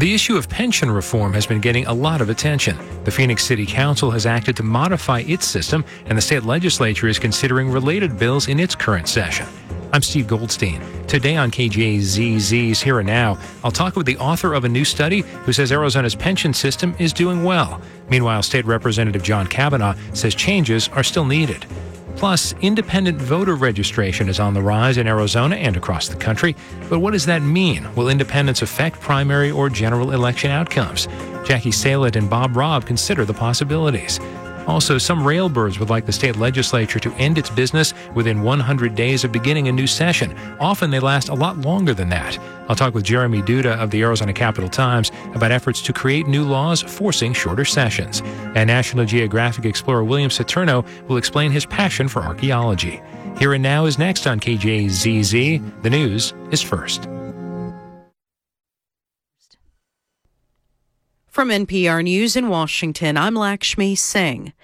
The issue of pension reform has been getting a lot of attention. The Phoenix City Council has acted to modify its system, and the state legislature is considering related bills in its current session. I'm Steve Goldstein. Today on KJZZ's Here and Now, I'll talk with the author of a new study who says Arizona's pension system is doing well. Meanwhile, State Representative John Kavanaugh says changes are still needed. Plus, independent voter registration is on the rise in Arizona and across the country. But what does that mean? Will independence affect primary or general election outcomes? Jackie Salet and Bob Robb consider the possibilities. Also, some railbirds would like the state legislature to end its business within 100 days of beginning a new session. Often they last a lot longer than that. I'll talk with Jeremy Duda of the Arizona Capital-Times about efforts to create new laws forcing shorter sessions. And National Geographic explorer William Saturno will explain his passion for archaeology. Here and Now is next on KJZZ. The news is first. From NPR News in Washington, I'm Lakshmi Singh.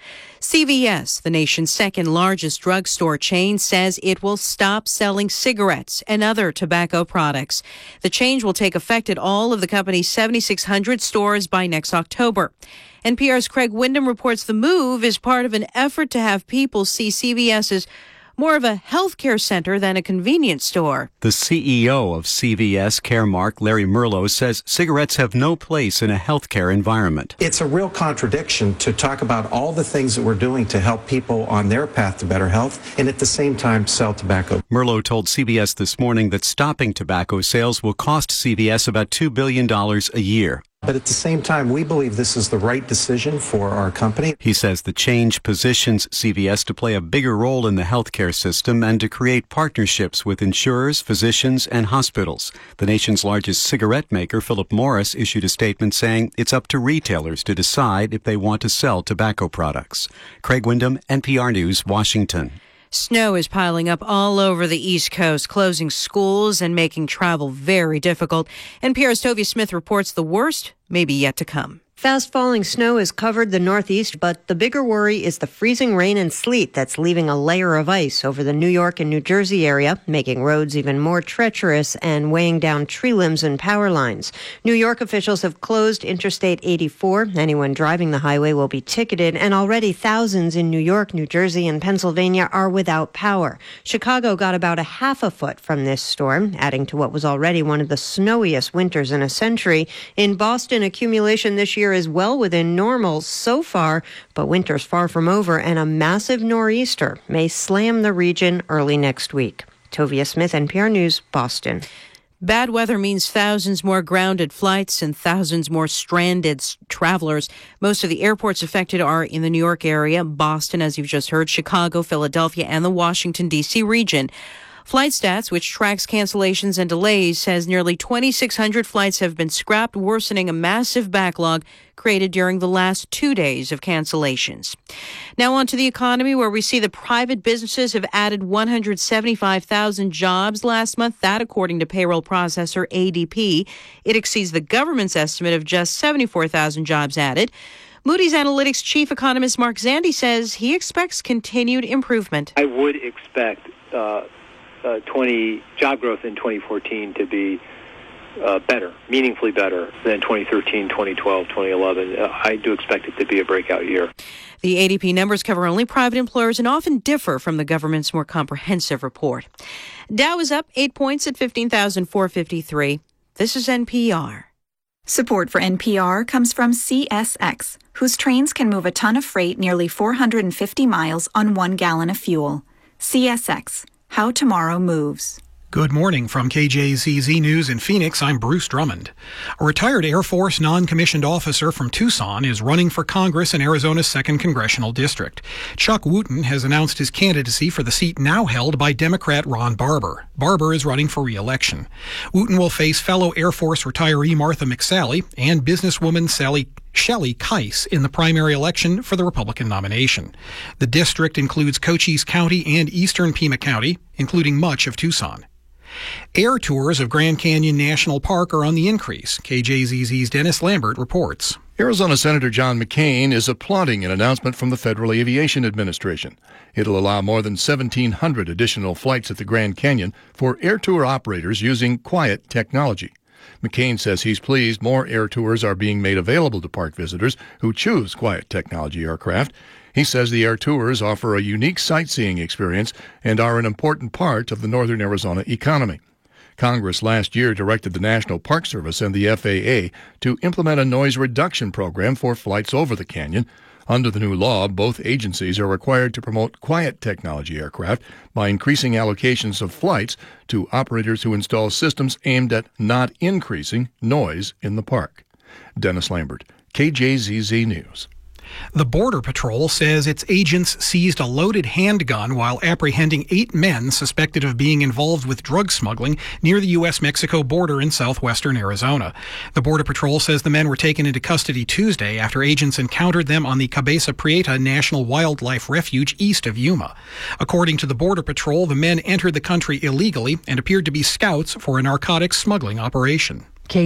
CVS, the nation's second largest drugstore chain, says it will stop selling cigarettes and other tobacco products. The change will take effect at all of the company's 7,600 stores by next October. NPR's Craig Windham reports the move is part of an effort to have people see CVS as more of a healthcare center than a convenience store. The CEO of CVS Caremark, Larry Merlo, says cigarettes have no place in a healthcare environment. It's a real contradiction to talk about all the things that we're doing to help people on their path to better health and at the same time sell tobacco. Merlo told CBS this morning that stopping tobacco sales will cost CVS about $2 billion a year. But at the same time, we believe this is the right decision for our company. He says the change positions CVS to play a bigger role in the healthcare system and to create partnerships with insurers, physicians, and hospitals. The nation's largest cigarette maker, Philip Morris, issued a statement saying it's up to retailers to decide if they want to sell tobacco products. Craig Windham, NPR News, Washington. Snow is piling up all over the East Coast, closing schools and making travel very difficult. NPR's Tovia Smith reports the worst may be yet to come. Fast-falling snow has covered the Northeast, but the bigger worry is the freezing rain and sleet that's leaving a layer of ice over the New York and New Jersey area, making roads even more treacherous and weighing down tree limbs and power lines. New York officials have closed Interstate 84. Anyone driving the highway will be ticketed, and already thousands in New York, New Jersey, and Pennsylvania are without power. Chicago got about a half a foot from this storm, adding to what was already one of the snowiest winters in a century. In Boston, accumulation this year is well within normal so far, but winter's far from over, and a massive nor'easter may slam the region early next week. Tovia Smith, NPR News, Boston. Bad weather means thousands more grounded flights and thousands more stranded travelers. Most of the airports affected are in the New York area, Boston, as you've just heard, Chicago, Philadelphia, and the Washington, D.C. region. Flight Stats, which tracks cancellations and delays, says nearly 2,600 flights have been scrapped, worsening a massive backlog created during the last 2 days of cancellations. Now on to the economy, where we see the private businesses have added 175,000 jobs last month. That, according to payroll processor ADP. It exceeds the government's estimate of just 74,000 jobs added. Moody's Analytics chief economist Mark Zandi says he expects continued improvement. I would expect job growth in 2014 to be better, meaningfully better than 2013, 2012, 2011. I do expect it to be a breakout year. The ADP numbers cover only private employers and often differ from the government's more comprehensive report. Dow is up 8 points at 15,453. This is NPR. Support for NPR comes from CSX, whose trains can move a ton of freight nearly 450 miles on 1 gallon of fuel. CSX. How tomorrow moves. Good morning from KJZZ News in Phoenix. I'm Bruce Drummond. A retired Air Force non-commissioned officer from Tucson is running for Congress in Arizona's 2nd Congressional District. Chuck Wooten has announced his candidacy for the seat now held by Democrat Ron Barber. Barber is running for re-election. Wooten will face fellow Air Force retiree Martha McSally and businesswoman Shelley Keiss in the primary election for the Republican nomination. The district includes Cochise County and eastern Pima County, including much of Tucson. Air tours of Grand Canyon National Park are on the increase. KJZZ's Dennis Lambert reports. Arizona Senator John McCain is applauding an announcement from the Federal Aviation Administration. It'll allow more than 1,700 additional flights at the Grand Canyon for air tour operators using quiet technology. McCain says he's pleased more air tours are being made available to park visitors who choose quiet technology aircraft. He says the air tours offer a unique sightseeing experience and are an important part of the northern Arizona economy. Congress last year directed the National Park Service and the FAA to implement a noise reduction program for flights over the canyon. Under the new law, both agencies are required to promote quiet technology aircraft by increasing allocations of flights to operators who install systems aimed at not increasing noise in the park. Dennis Lambert, KJZZ News. The Border Patrol says its agents seized a loaded handgun while apprehending 8 men suspected of being involved with drug smuggling near the U.S.-Mexico border in southwestern Arizona. The Border Patrol says the men were taken into custody Tuesday after agents encountered them on the Cabeza Prieta National Wildlife Refuge east of Yuma. According to the Border Patrol, the men entered the country illegally and appeared to be scouts for a narcotics smuggling operation.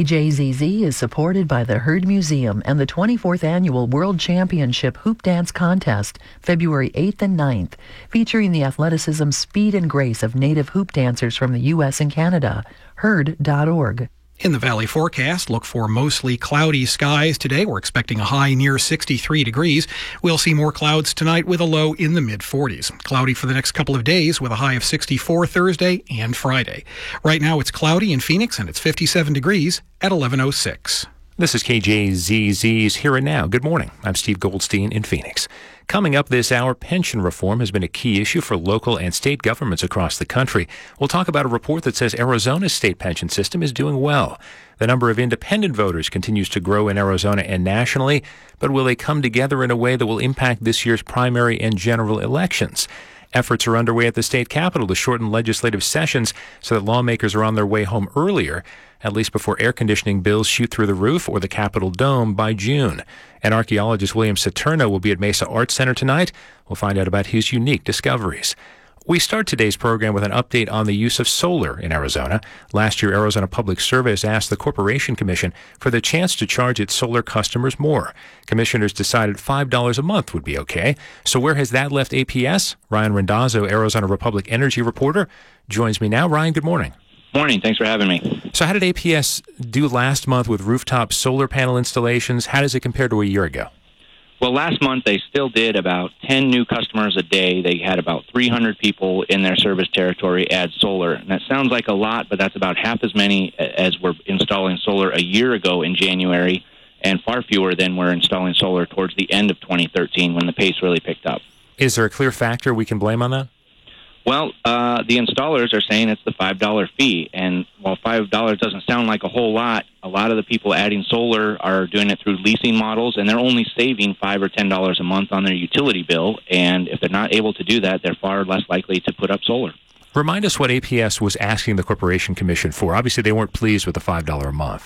KJZZ is supported by the Heard Museum and the 24th Annual World Championship Hoop Dance Contest, February 8th and 9th, featuring the athleticism, speed, and grace of native hoop dancers from the U.S. and Canada. Heard.org. In the Valley forecast, look for mostly cloudy skies today. We're expecting a high near 63 degrees. We'll see more clouds tonight with a low in the mid-40s. Cloudy for the next couple of days with a high of 64 Thursday and Friday. Right now it's cloudy in Phoenix and it's 57 degrees at 11:06. This is KJZZ's Here and Now. Good morning. I'm Steve Goldstein in Phoenix. Coming up this hour, pension reform has been a key issue for local and state governments across the country. We'll talk about a report that says Arizona's state pension system is doing well. The number of independent voters continues to grow in Arizona and nationally, but will they come together in a way that will impact this year's primary and general elections? Efforts are underway at the state capitol to shorten legislative sessions so that lawmakers are on their way home earlier, at least before air conditioning bills shoot through the roof or the Capitol Dome by June. And archaeologist William Saturno will be at Mesa Arts Center tonight. We'll find out about his unique discoveries. We start today's program with an update on the use of solar in Arizona. Last year, Arizona Public Service asked the Corporation Commission for the chance to charge its solar customers more. Commissioners decided $5 a month would be okay. So where has that left APS? Ryan Randazzo, Arizona Republic Energy reporter, joins me now. Ryan, good morning. Morning. Thanks for having me. So how did APS do last month with rooftop solar panel installations? How does it compare to a year ago? Well, last month they still did about 10 new customers a day. They had about 300 people in their service territory add solar. And that sounds like a lot, but that's about half as many as were installing solar a year ago in January, and far fewer than were installing solar towards the end of 2013 when the pace really picked up. Is there a clear factor we can blame on that? Well, the installers are saying it's the $5 fee, and while $5 doesn't sound like a whole lot, a lot of the people adding solar are doing it through leasing models, and they're only saving $5 or $10 a month on their utility bill, and if they're not able to do that, they're far less likely to put up solar. Remind us what APS was asking the Corporation Commission for. Obviously, they weren't pleased with the $5 a month.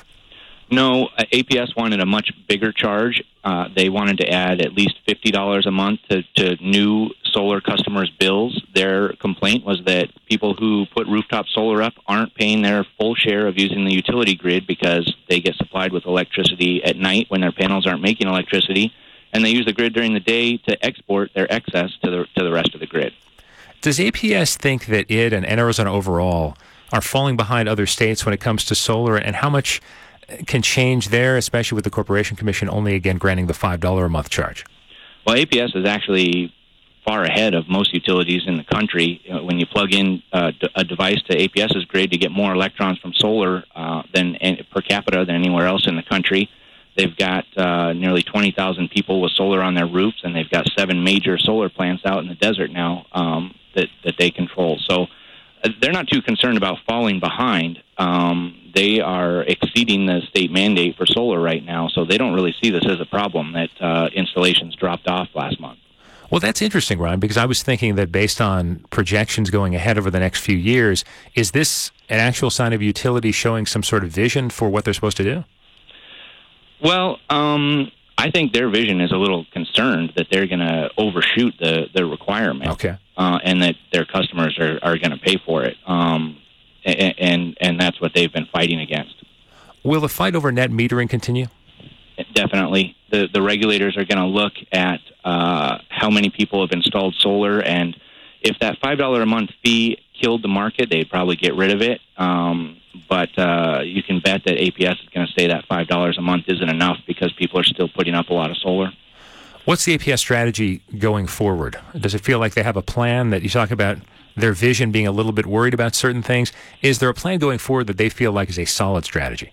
No, APS wanted a much bigger charge. They wanted to add at least $50 a month to new solar customers' bills. Their complaint was that people who put rooftop solar up aren't paying their full share of using the utility grid because they get supplied with electricity at night when their panels aren't making electricity, and they use the grid during the day to export their excess to the rest of the grid. Does APS think that it and Arizona overall are falling behind other states when it comes to solar, and how much can change there, especially with the Corporation Commission only again granting the $5 a month charge? Well, APS is actually far ahead of most utilities in the country. When you plug in a device to APS's grid, you get more electrons from solar per capita than anywhere else in the country. They've got nearly 20,000 people with solar on their roofs, and they've got 7 major solar plants out in the desert now that they control. So they're not too concerned about falling behind. They are exceeding the state mandate for solar right now, so they don't really see this as a problem that installations dropped off last month. Well, that's interesting, Ryan, because I was thinking that based on projections going ahead over the next few years, is this an actual sign of utility showing some sort of vision for what they're supposed to do? Well, I think their vision is a little concerned that they're going to overshoot the requirement. Okay. And that their customers are going to pay for it. And that's what they've been fighting against. Will the fight over net metering continue? Definitely. The regulators are going to look at how many people have installed solar, and if that $5 a month fee killed the market. They'd probably get rid of it. But you can bet that APS is going to say that $5 a month isn't enough because people are still putting up a lot of solar. What's the APS strategy going forward? Does it feel like they have a plan that you talk about their vision being a little bit worried about certain things? Is there a plan going forward that they feel like is a solid strategy?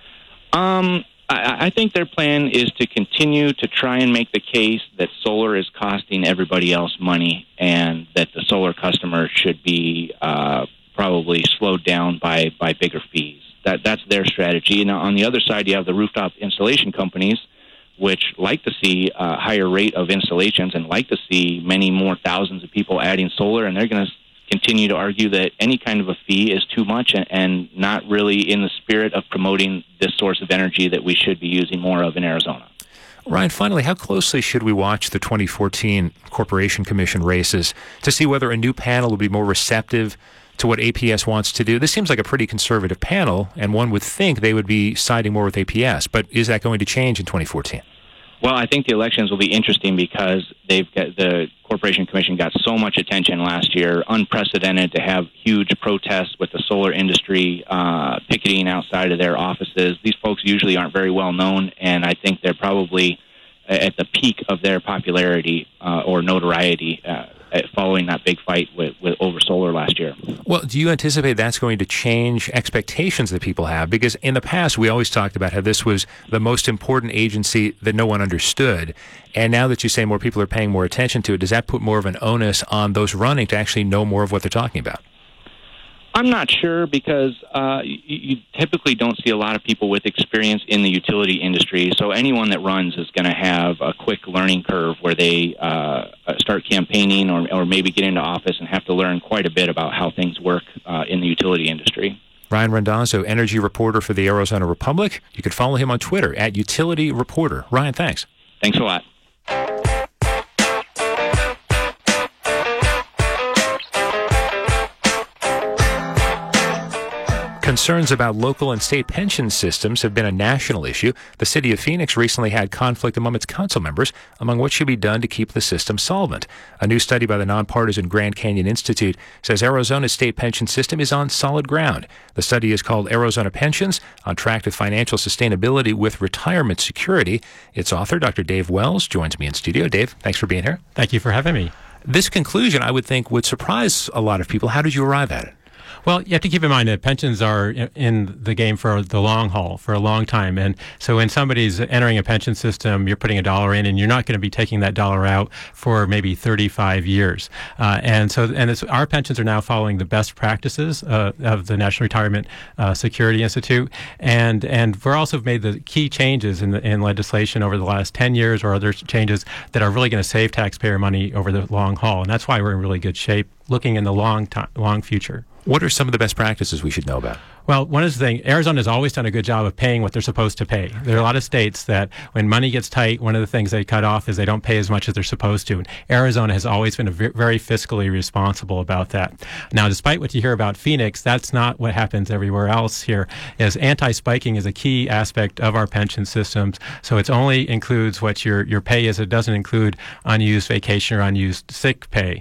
I think their plan is to continue to try and make the case that solar is costing everybody else money and that the solar customer should be probably slowed down by bigger fees. That's their strategy. And on the other side, you have the rooftop installation companies, which like to see a higher rate of installations and like to see many more thousands of people adding solar, and they're going to continue to argue that any kind of a fee is too much and not really in the spirit of promoting this source of energy that we should be using more of in Arizona. Ryan, finally, how closely should we watch the 2014 Corporation Commission races to see whether a new panel will be more receptive to what APS wants to do? This seems like a pretty conservative panel, and one would think they would be siding more with APS, but is that going to change in 2014? Well, I think the elections will be interesting because the Corporation Commission got so much attention last year, unprecedented to have huge protests with the solar industry picketing outside of their offices. These folks usually aren't very well known, and I think they're probably at the peak of their popularity or notoriety following that big fight with over solar last year. Well, do you anticipate that's going to change expectations that people have? Because in the past, we always talked about how this was the most important agency that no one understood. And now that you say more people are paying more attention to it, does that put more of an onus on those running to actually know more of what they're talking about? I'm not sure because you typically don't see a lot of people with experience in the utility industry. So anyone that runs is going to have a quick learning curve where they start campaigning or maybe get into office and have to learn quite a bit about how things work in the utility industry. Ryan Randazzo, energy reporter for the Arizona Republic. You can follow him on Twitter at Utility Reporter. Ryan, thanks. Thanks a lot. Concerns about local and state pension systems have been a national issue. The city of Phoenix recently had conflict among its council members among what should be done to keep the system solvent. A new study by the nonpartisan Grand Canyon Institute says Arizona's state pension system is on solid ground. The study is called Arizona Pensions, On Track to Financial Sustainability with Retirement Security. Its author, Dr. Dave Wells, joins me in studio. Dave, thanks for being here. Thank you for having me. This conclusion, I would think, would surprise a lot of people. How did you arrive at it? Well, you have to keep in mind that pensions are in the game for the long haul, for a long time. And so when somebody's entering a pension system, you're putting $1 in and you're not going to be taking that $1 out for maybe 35 years. And our pensions are now following the best practices of the National Retirement Security Institute. And we're also made the key changes in legislation over the last 10 years or other changes that are really going to save taxpayer money over the long haul. And that's why we're in really good shape looking in the long future. What are some of the best practices we should know about? Well, one of the things, Arizona has always done a good job of paying what they're supposed to pay. There are a lot of states that when money gets tight, one of the things they cut off is they don't pay as much as they're supposed to. And Arizona has always been very fiscally responsible about that. Now, despite what you hear about Phoenix, that's not what happens everywhere else here. Anti-spiking is a key aspect of our pension systems. So it only includes what your pay is. It doesn't include unused vacation or unused sick pay.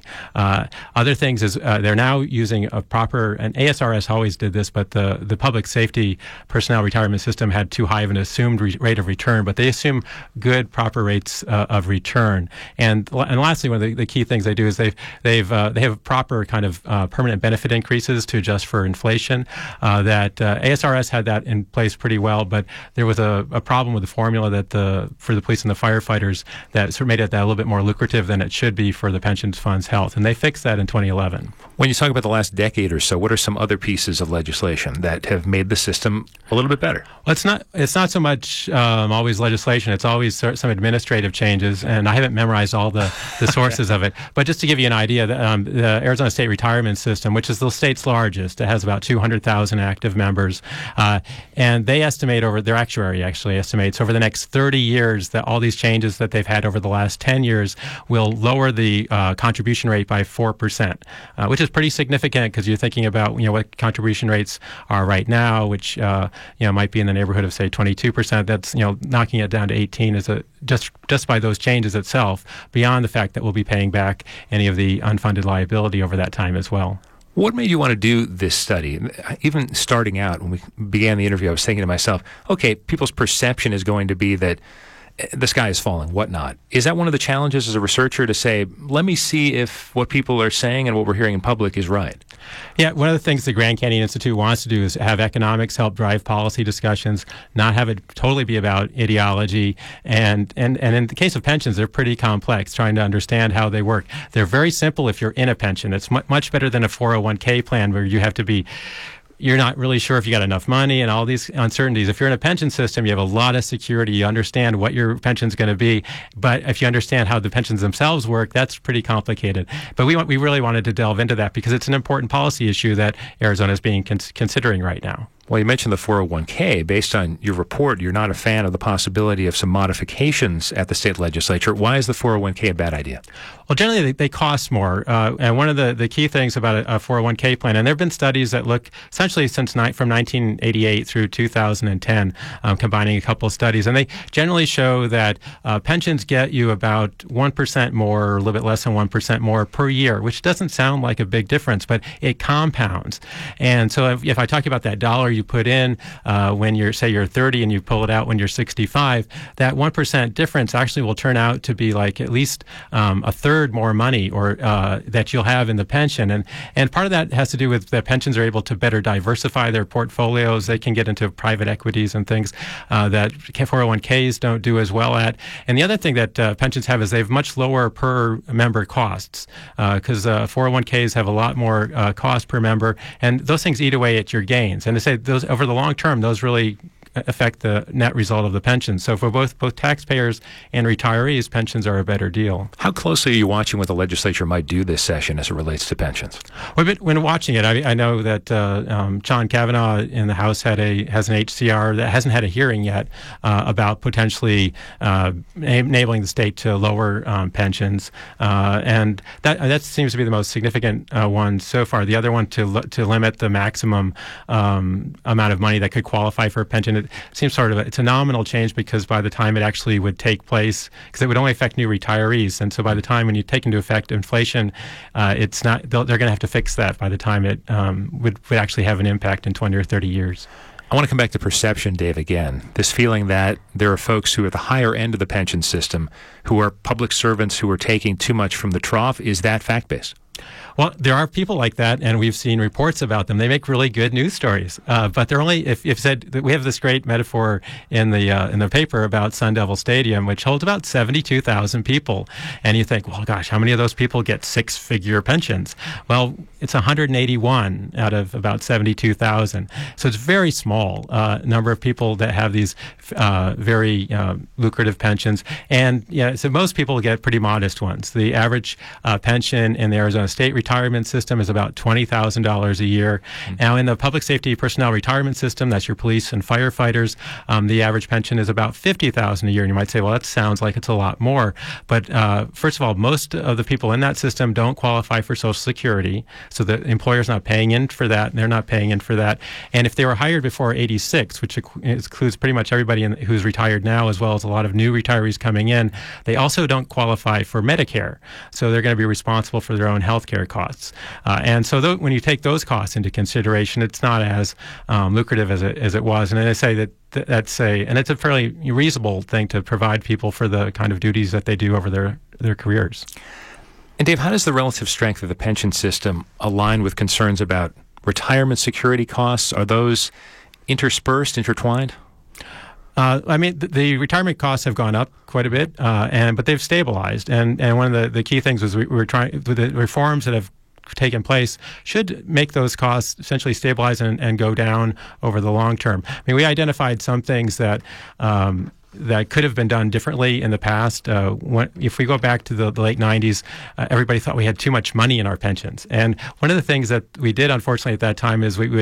Other things is they're now using a proper, and ASRS always did this, but the public safety personnel retirement system had too high of an assumed rate of return, but they assume good, proper rates of return. And lastly, one of the key things they do is they have proper kind of permanent benefit increases to adjust for inflation. That ASRS had that in place pretty well, but there was a problem with the formula that for the police and the firefighters that sort of made it that a little bit more lucrative than it should be for the pension fund's health, and they fixed that in 2011. When you talk about the last decade or so, what are some other pieces of legislation that have made the system a little bit better? Well, it's not so much always legislation. It's always some administrative changes, and I haven't memorized all the sources of it. But just to give you an idea, the Arizona State Retirement System, which is the state's largest, it has about 200,000 active members, and they estimate their actuary actually estimates over the next 30 years that all these changes that they've had over the last 10 years will lower the contribution rate by 4%, which is pretty significant because you're thinking about what contribution rates are right now, which might be in the neighborhood of say 22%. That's knocking it down to 18 is just by those changes itself. Beyond the fact that we'll be paying back any of the unfunded liability over that time as well. What made you want to do this study? Even starting out, when we began the interview, I was thinking to myself, okay, people's perception is going to be that the sky is falling, whatnot. Is that one of the challenges as a researcher to say, let me see if what people are saying and what we're hearing in public is right? Yeah, one of the things the Grand Canyon Institute wants to do is have economics help drive policy discussions, not have it totally be about ideology. And in the case of pensions, they're pretty complex, trying to understand how they work. They're very simple if you're in a pension. It's much better than a 401k plan where you have to be you're not really sure if you got enough money and all these uncertainties. If you're in a pension system, you have a lot of security. You understand what your pension's going to be. But if you understand how the pensions themselves work, that's pretty complicated. But we really wanted to delve into that because it's an important policy issue that Arizona is being considering right now. Well, you mentioned the 401k. Based on your report, you're not a fan of the possibility of some modifications at the state legislature. Why is the 401k a bad idea? Well, generally, they cost more. And one of the key things about a 401k plan, and there have been studies that look essentially from 1988 through 2010, combining a couple of studies, and they generally show that pensions get you about 1% more, or a little bit less than 1% more per year, which doesn't sound like a big difference, but it compounds. And so if I talk about that dollar you put in when you're 30 and you pull it out when you're 65, that 1% difference actually will turn out to be like at least a third more money or that you'll have in the pension. And part of that has to do with that pensions are able to better diversify their portfolios. They can get into private equities and things that 401ks don't do as well at. And the other thing that pensions have is they have much lower per member costs because 401ks have a lot more cost per member, and those things eat away at your gains. And to say those over the long term, those really affect the net result of the pension. So for both taxpayers and retirees, pensions are a better deal. How closely are you watching what the legislature might do this session as it relates to pensions? When watching it, I know that John Kavanaugh in the House has an HCR that hasn't had a hearing yet about potentially enabling the state to lower pensions, and that seems to be the most significant one so far. The other one to limit the maximum amount of money that could qualify for a pension. It seems it's a nominal change because by the time it actually would take place, because it would only affect new retirees, and so by the time when you take into effect inflation, it's not. They're going to have to fix that by the time it would actually have an impact in 20 or 30 years. I want to come back to perception, Dave, again. This feeling that there are folks who are at the higher end of the pension system who are public servants who are taking too much from the trough. Is that fact-based? Well, there are people like that, and we've seen reports about them. They make really good news stories, but they're only if said. We have this great metaphor in the paper about Sun Devil Stadium, which holds about 72,000 people, and you think, well, gosh, how many of those people get six-figure pensions? Well, it's 181 out of about 72,000, so it's a very small number of people that have these very lucrative pensions, and so most people get pretty modest ones. The average pension in the Arizona State retirement system is about $20,000 a year. Mm-hmm. Now, in the public safety personnel retirement system, that's your police and firefighters, the average pension is about $50,000 a year. And you might say, well, that sounds like it's a lot more. But first of all, most of the people in that system don't qualify for Social Security. So the employer's not paying in for that, and they're not paying in for that. And if they were hired before 86, which includes pretty much everybody who's retired now, as well as a lot of new retirees coming in, they also don't qualify for Medicare. So they're going to be responsible for their own health care costs. And so when you take those costs into consideration, it's not as lucrative as it was. And I say and it's a fairly reasonable thing to provide people for the kind of duties that they do over their careers. And Dave, how does the relative strength of the pension system align with concerns about retirement security costs? Are those intertwined? The retirement costs have gone up quite a bit, but they've stabilized. And one of the key things was we were trying with the reforms that have taken place should make those costs essentially stabilize and go down over the long term. We identified some things that could have been done differently in the past. If we go back to the late 90s, everybody thought we had too much money in our pensions. And one of the things that we did, unfortunately, at that time is we would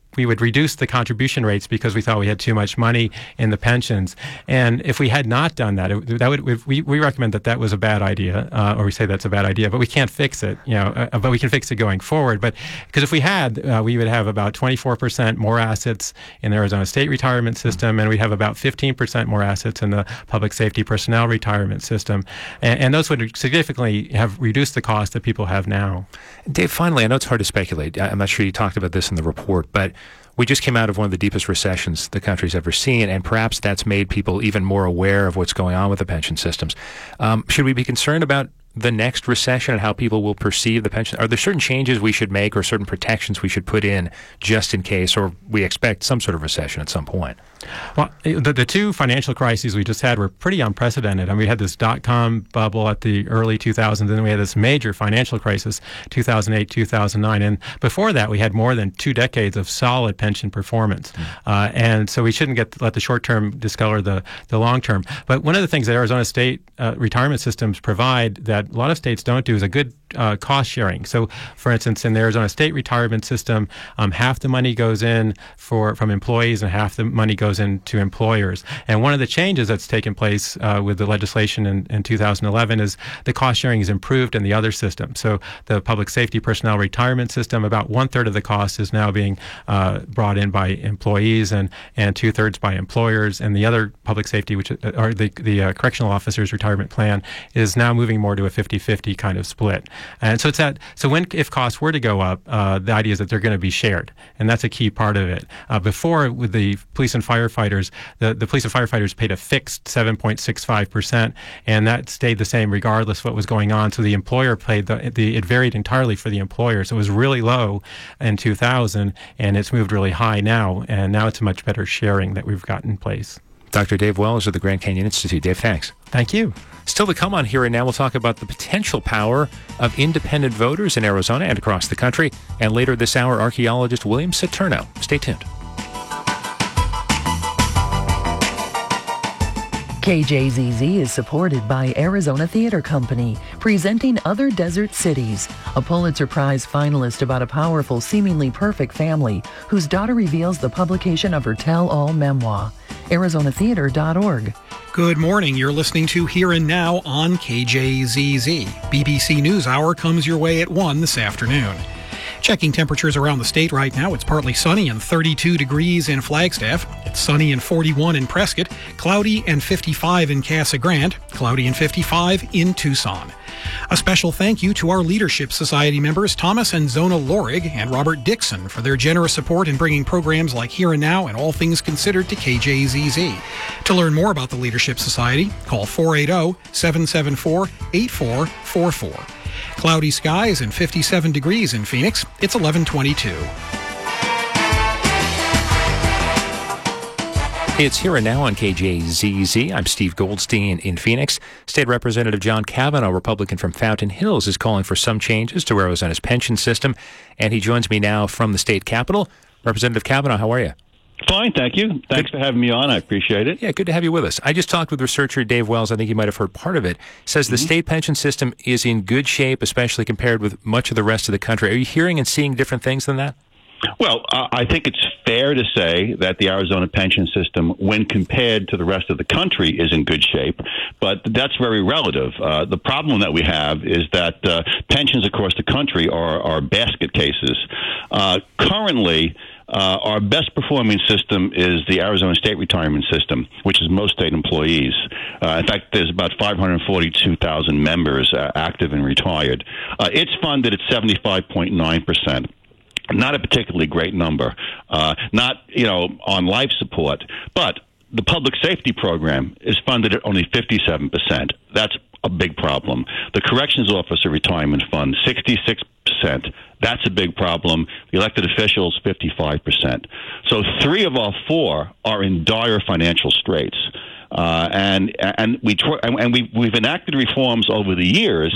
would reduce the contribution rates because we thought we had too much money in the pensions. And if we had not done that, we recommend that was a bad idea, or we say that's a bad idea, but we can't fix it, but we can fix it going forward. But because if we had, we would have about 24% more assets in the Arizona State retirement system, and we'd have about 15% more assets in the public safety personnel retirement system. And those would significantly have reduced the cost that people have now. Dave, finally, I know it's hard to speculate. I'm not sure you talked about this in the report, but we just came out of one of the deepest recessions the country's ever seen, and perhaps that's made people even more aware of what's going on with the pension systems. Should we be concerned about the next recession and how people will perceive the pension? Are there certain changes we should make or certain protections we should put in just in case, or we expect some sort of recession at some point? Well, the two financial crises we just had were pretty unprecedented. I mean, we had this dot-com bubble at the early 2000s, and then we had this major financial crisis, 2008, 2009. And before that, we had more than 2 decades of solid pension performance. And so we shouldn't let the short-term discolor the long-term. But one of the things that Arizona State retirement systems provide that a lot of states don't do is a good cost sharing. So, for instance, in the Arizona State retirement system, half the money goes in from employees and half the money goes into employers. And one of the changes that's taken place with the legislation in 2011 is the cost sharing is improved in the other system. So the public safety personnel retirement system, about 1/3 of the cost is now being brought in by employees and 2/3 by employers. And the other public safety, which are the correctional officers retirement plan, is now moving more to a 50-50 kind of split. And so it's that. So if costs were to go up, the idea is that they're going to be shared, and that's a key part of it. Before, with the police and firefighters, the police and firefighters paid a fixed 7.65%, and that stayed the same regardless of what was going on. So the employer paid it varied entirely for the employer. So it was really low in 2000, and it's moved really high now, and now it's a much better sharing that we've got in place. Dr. Dave Wells of the Grand Canyon Institute. Dave, thanks. Thank you. Still to come on Here and Now, we'll talk about the potential power of independent voters in Arizona and across the country. And later this hour, archaeologist William Saturno. Stay tuned. KJZZ is supported by Arizona Theater Company, presenting Other Desert Cities, a Pulitzer Prize finalist about a powerful, seemingly perfect family whose daughter reveals the publication of her tell-all memoir. ArizonaTheater.org. Good morning. You're listening to Here and Now on KJZZ. BBC NewsHour comes your way at 1 this afternoon. Checking temperatures around the state right now. It's partly sunny and 32 degrees in Flagstaff. It's sunny and 41 in Prescott. Cloudy and 55 in Casa Grande. Cloudy and 55 in Tucson. A special thank you to our Leadership Society members Thomas and Zona Lorig and Robert Dixon for their generous support in bringing programs like Here and Now and All Things Considered to KJZZ. To learn more about the Leadership Society, call 480-774-8444. Cloudy skies and 57 degrees in Phoenix. It's 11:22. It's Here and Now on KJZZ. I'm Steve Goldstein in Phoenix. State Representative John Cavanaugh, Republican from Fountain Hills, is calling for some changes to Arizona's pension system, and he joins me now from the state capitol. Representative Cavanaugh, how are you? Fine, thank you. Thanks for having me on. I appreciate it. Yeah, good to have you with us. I just talked with researcher Dave Wells. I think you might have heard part of it. Says the state pension system is in good shape, especially compared with much of the rest of the country. Are you hearing and seeing different things than that? Well, I think it's fair to say that the Arizona pension system, when compared to the rest of the country, is in good shape, but that's very relative. The problem that we have is that pensions across the country are basket cases. Currently, our best performing system is the Arizona State Retirement System, which is most state employees. In fact, there's about 542,000 members active and retired. It's funded at 75.9%. Not a particularly great number. Not, on life support, but the public safety program is funded at only 57%. That's a big problem. The Corrections Officer Retirement Fund, 66%. That's a big problem. The elected officials, 55%. So 3 of our 4 are in dire financial straits. And we've enacted reforms over the years,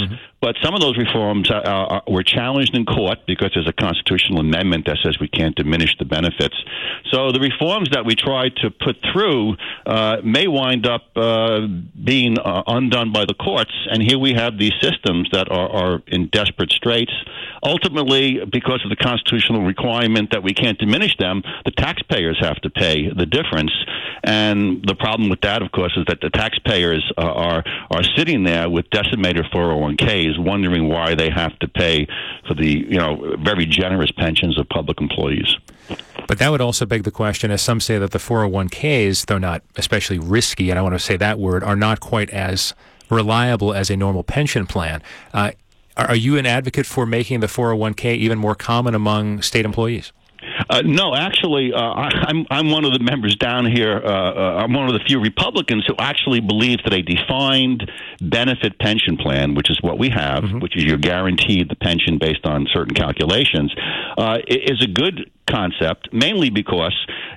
But some of those reforms were challenged in court because there's a constitutional amendment that says we can't diminish the benefits. So the reforms that we tried to put through may wind up being undone by the courts, and here we have these systems that are in desperate straits. Ultimately, because of the constitutional requirement that we can't diminish them, the taxpayers have to pay the difference. And the problem with that, of course, is that the taxpayers are sitting there with decimated 401ks, wondering why they have to pay for the very generous pensions of public employees. But that would also beg the question, as some say, that the 401ks, though not especially risky, and I want to say that word, are not quite as reliable as a normal pension plan. Are you an advocate for making the 401k even more common among state employees? No, actually, I'm one of the members down here. I'm one of the few Republicans who actually believes that a defined benefit pension plan, which is what we have, which is you're guaranteed the pension based on certain calculations, is a good concept, mainly because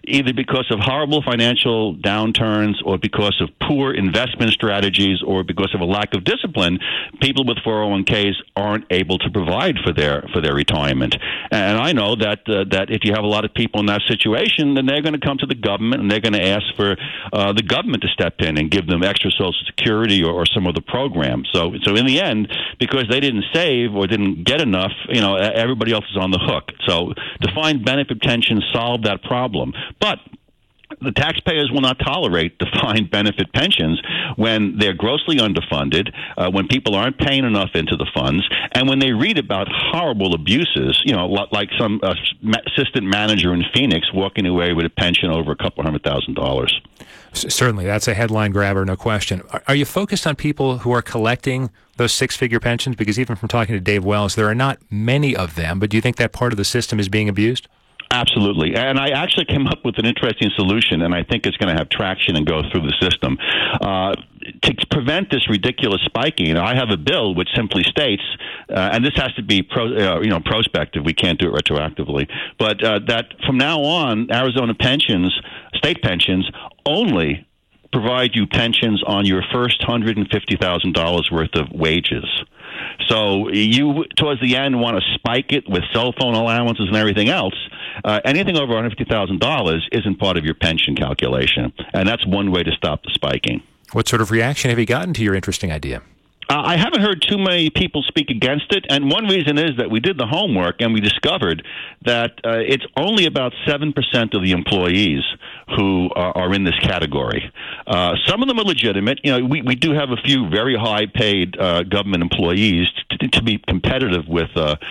of horrible financial downturns or because of poor investment strategies or because of a lack of discipline, people with 401ks aren't able to provide for their retirement. And I know that if you have a lot of people in that situation, then they're going to come to the government and they're going to ask for the government to step in and give them extra Social Security or some other program. So in the end, because they didn't save or didn't get enough, everybody else is on the hook. So defined benefit pensions solve that problem. But the taxpayers will not tolerate defined benefit pensions when they're grossly underfunded, when people aren't paying enough into the funds, and when they read about horrible abuses, like some assistant manager in Phoenix walking away with a pension over a couple $100,000. Certainly, that's a headline grabber, no question. Are you focused on people who are collecting those six-figure pensions? Because even from talking to Dave Wells, there are not many of them, but do you think that part of the system is being abused? Absolutely. And I actually came up with an interesting solution, and I think it's going to have traction and go through the system. To prevent this ridiculous spiking, I have a bill which simply states, and this has to be prospective, we can't do it retroactively, but that from now on, Arizona pensions, state pensions, only provide you pensions on your first $150,000 worth of wages. So you, towards the end, want to spike it with cell phone allowances and everything else. Anything over $150,000 isn't part of your pension calculation, and that's one way to stop the spiking. What sort of reaction have you gotten to your interesting idea? I haven't heard too many people speak against it, and one reason is that we did the homework and we discovered that it's only about 7% of the employees who are in this category. Some of them are legitimate. We do have a few very high-paid government employees to be competitive with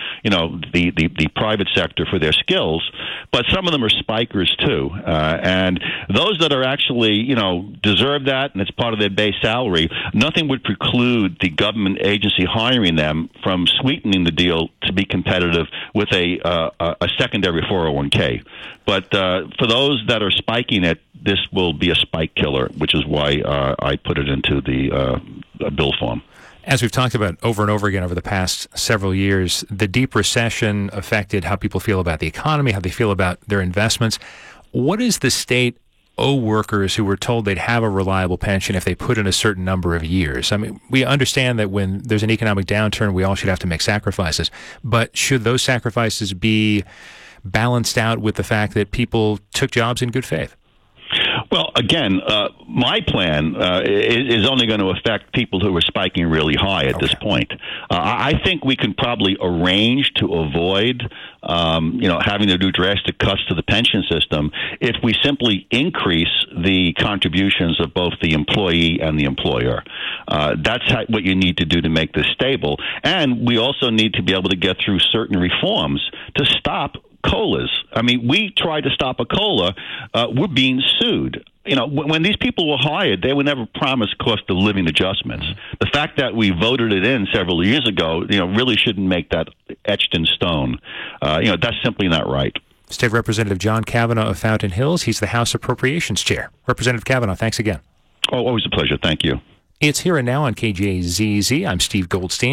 the private sector for their skills, but some of them are spikers too. And those that are actually deserve that, and it's part of their base salary, nothing would preclude the government agency hiring them from sweetening the deal to be competitive with a secondary 401k. But for those that are spiking it, this will be a spike killer, which is why I put it into the bill form. As we've talked about over and over again over the past several years, the deep recession affected how people feel about the economy, how they feel about their investments. What does the state owe workers who were told they'd have a reliable pension if they put in a certain number of years? I mean, we understand that when there's an economic downturn, we all should have to make sacrifices. But should those sacrifices be balanced out with the fact that people took jobs in good faith? Well, again, my plan is only going to affect people who are spiking really high at this point. I think we can probably arrange to avoid, having to do drastic cuts to the pension system if we simply increase the contributions of both the employee and the employer. That's what you need to do to make this stable. And we also need to be able to get through certain reforms to stop COLAs. I mean, we tried to stop a COLA. We're being sued. When these people were hired, they were never promised cost of living adjustments. The fact that we voted it in several years ago, really shouldn't make that etched in stone. That's simply not right. State Representative John Kavanaugh of Fountain Hills. He's the House Appropriations Chair. Representative Kavanaugh, thanks again. Oh, always a pleasure. Thank you. It's Here and Now on KJZZ. I'm Steve Goldstein.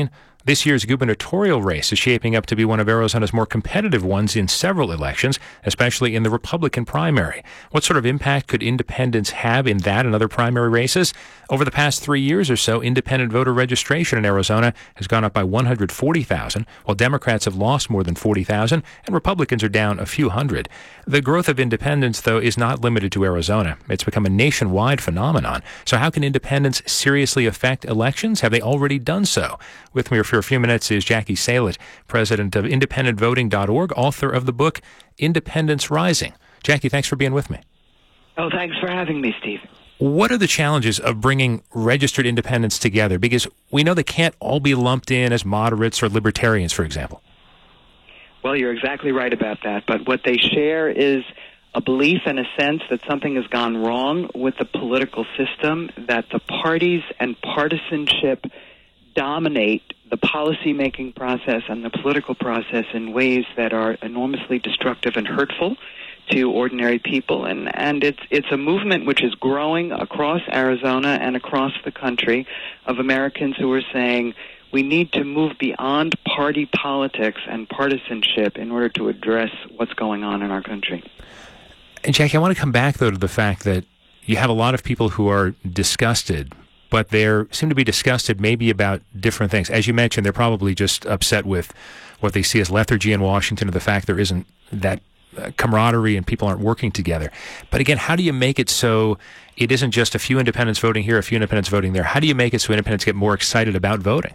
This year's gubernatorial race is shaping up to be one of Arizona's more competitive ones in several elections, especially in the Republican primary. What sort of impact could independents have in that and other primary races? Over the past 3 years or so, independent voter registration in Arizona has gone up by 140,000, while Democrats have lost more than 40,000, and Republicans are down a few hundred. The growth of independents, though, is not limited to Arizona. It's become a nationwide phenomenon. So how can independents seriously affect elections? Have they already done so? With me for a few minutes is Jackie Salet, president of independentvoting.org, author of the book Independence Rising. Jackie, thanks for being with me. Oh, thanks for having me, Steve. What are the challenges of bringing registered independents together? Because we know they can't all be lumped in as moderates or libertarians, for example. Well, you're exactly right about that. But what they share is a belief and a sense that something has gone wrong with the political system, that the parties and partisanship dominate the policy-making process and the political process in ways that are enormously destructive and hurtful to ordinary people. And it's a movement which is growing across Arizona and across the country of Americans who are saying we need to move beyond party politics and partisanship in order to address what's going on in our country. And Jackie, I want to come back, though, to the fact that you have a lot of people who are disgusted, but they seem to be disgusted maybe about different things. As you mentioned, they're probably just upset with what they see as lethargy in Washington, or the fact there isn't that camaraderie and people aren't working together. But again, how do you make it so it isn't just a few independents voting here, a few independents voting there? How do you make it so independents get more excited about voting?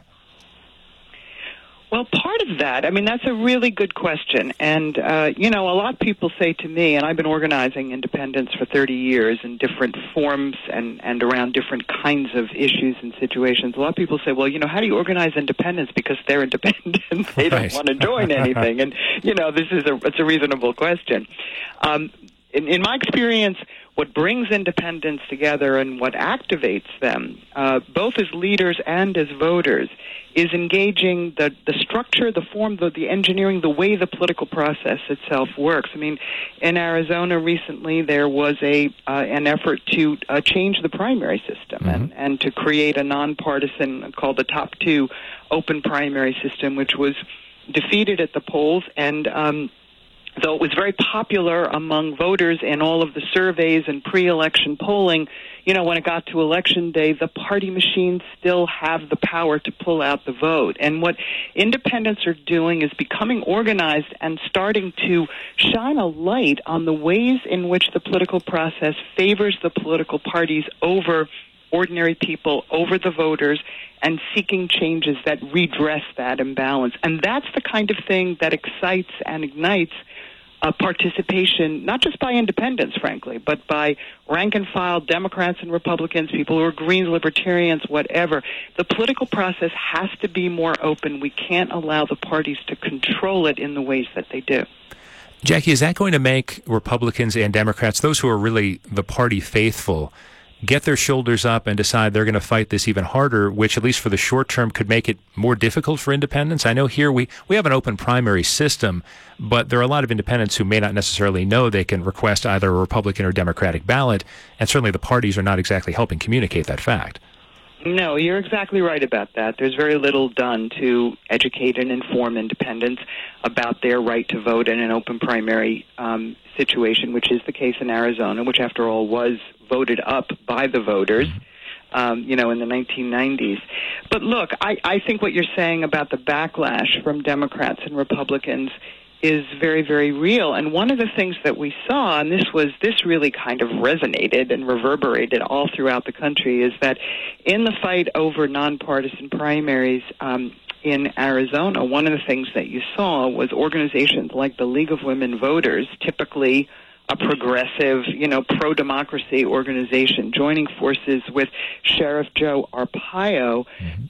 Well, part of that, I mean, that's a really good question. And, a lot of people say to me, and I've been organizing independents for 30 years in different forms and around different kinds of issues and situations. A lot of people say, well, how do you organize independents? Because they're independent. They don't want to join anything. And, it's a reasonable question. In my experience, what brings independents together and what activates them, both as leaders and as voters, is engaging the structure, the form, the engineering, the way the political process itself works. I mean, in Arizona recently, there was an effort to change the primary system and to create a nonpartisan, called the Top 2 open primary system, which was defeated at the polls. And though it was very popular among voters in all of the surveys and pre-election polling, when it got to election day, the party machines still have the power to pull out the vote. And what independents are doing is becoming organized and starting to shine a light on the ways in which the political process favors the political parties over ordinary people, over the voters, and seeking changes that redress that imbalance. And that's the kind of thing that excites and ignites participation, not just by independents, frankly, but by rank-and-file Democrats and Republicans, people who are Greens, Libertarians, whatever. The political process has to be more open. We can't allow the parties to control it in the ways that they do. Jackie, is that going to make Republicans and Democrats, those who are really the party faithful, get their shoulders up and decide they're going to fight this even harder, which at least for the short term could make it more difficult for independents? I know here we have an open primary system, but there are a lot of independents who may not necessarily know they can request either a Republican or Democratic ballot, and certainly the parties are not exactly helping communicate that fact. No, you're exactly right about that. There's very little done to educate and inform independents about their right to vote in an open primary situation, which is the case in Arizona, which, after all, was voted up by the voters, in the 1990s. But look, I think what you're saying about the backlash from Democrats and Republicans is very, very real. And one of the things that we saw, and this really kind of resonated and reverberated all throughout the country, is that in the fight over nonpartisan primaries in Arizona, one of the things that you saw was organizations like the League of Women Voters, typically a progressive, pro-democracy organization, joining forces with Sheriff Joe Arpaio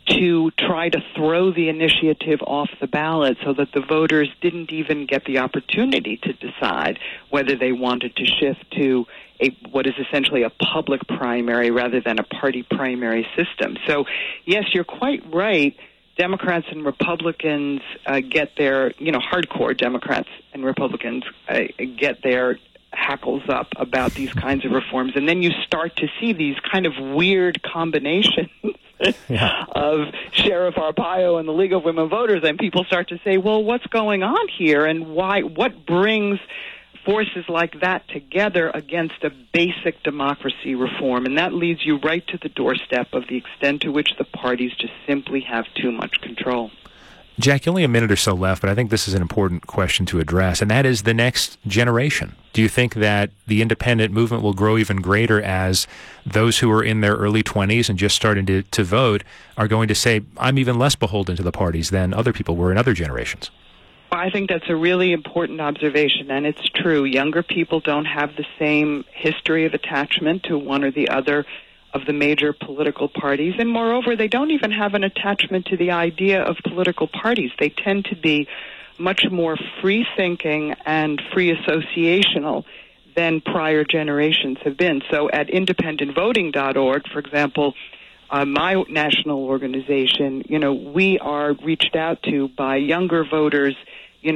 to try to throw the initiative off the ballot so that the voters didn't even get the opportunity to decide whether they wanted to shift to what is essentially a public primary rather than a party primary system. So, yes, you're quite right. Democrats and Republicans get their, hardcore Democrats and Republicans get their hackles up about these kinds of reforms, and then you start to see these kind of weird combinations of Sheriff Arpaio and the League of Women Voters, and people start to say, well, what's going on here, and why? What brings forces like that together against a basic democracy reform? And that leads you right to the doorstep of the extent to which the parties just simply have too much control. Jackie, only a minute or so left, but I think this is an important question to address, and that is the next generation. Do you think that the independent movement will grow even greater as those who are in their early 20s and just starting to vote are going to say, I'm even less beholden to the parties than other people were in other generations? I think that's a really important observation, and it's true. Younger people don't have the same history of attachment to one or the other of the major political parties, and moreover, they don't even have an attachment to the idea of political parties. They tend to be much more free-thinking and free associational than prior generations have been. So at independentvoting.org, for example, my national organization, we are reached out to by younger voters, in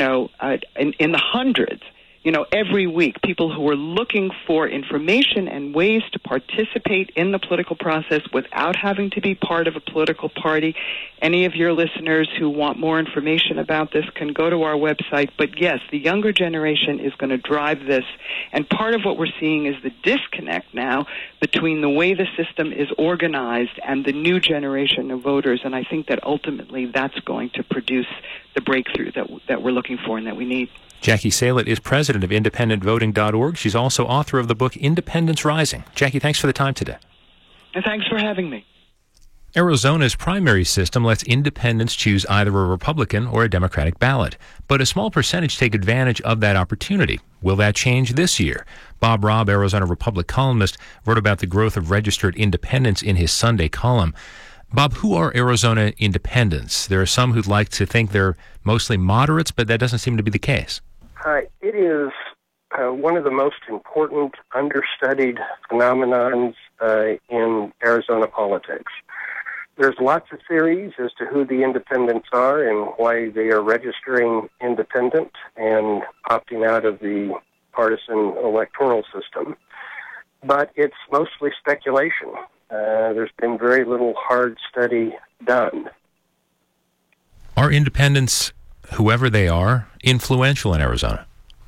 the hundreds, every week, people who are looking for information and ways to participate in the political process without having to be part of a political party. Any of your listeners who want more information about this can go to our website. But yes, the younger generation is going to drive this. And part of what we're seeing is the disconnect now between the way the system is organized and the new generation of voters. And I think that ultimately that's going to produce the breakthrough that we're looking for and that we need. Jackie Salet is president of independentvoting.org. She's also author of the book Independence Rising. Jackie, thanks for the time today. And thanks for having me. Arizona's primary system lets independents choose either a Republican or a Democratic ballot, but a small percentage take advantage of that opportunity. Will that change this year? Bob Robb, Arizona Republic columnist, wrote about the growth of registered independents in his Sunday column. Bob, who are Arizona independents? There are some who'd like to think they're mostly moderates, but that doesn't seem to be the case. It is one of the most important understudied phenomenons in Arizona politics. There's lots of theories as to who the independents are and why they are registering independent and opting out of the partisan electoral system. But it's mostly speculation. There's been very little hard study done. Are independents, whoever they are, influential in Arizona?